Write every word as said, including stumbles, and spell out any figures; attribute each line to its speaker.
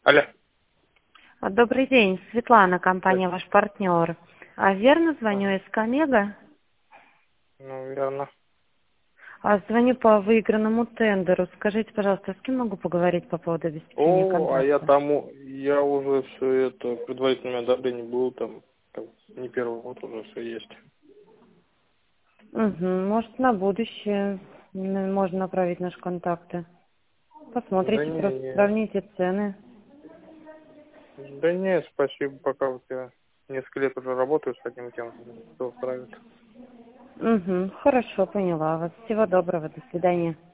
Speaker 1: Алло.
Speaker 2: А, Добрый день, Светлана, компания «Ваш партнер». А верно звоню
Speaker 1: Ага.
Speaker 2: из Камега?
Speaker 1: Ну, верно.
Speaker 2: А звоню по выигранному тендеру. Скажите, пожалуйста, с кем могу поговорить по поводу обеспечения
Speaker 1: О, а я
Speaker 2: контракта?
Speaker 1: тому, я уже все это, предварительное одобрение был там, там, не первый год уже все есть.
Speaker 2: Угу, может, на будущее м, можно направить наши контакты.
Speaker 1: Да
Speaker 2: Посмотрите,
Speaker 1: не,
Speaker 2: просто
Speaker 1: не,
Speaker 2: сравните цены.
Speaker 1: да не, спасибо, пока вот я несколько лет уже работаю с одним тем, все устраивает.
Speaker 2: Угу, хорошо, поняла вас. Всего доброго, до свидания.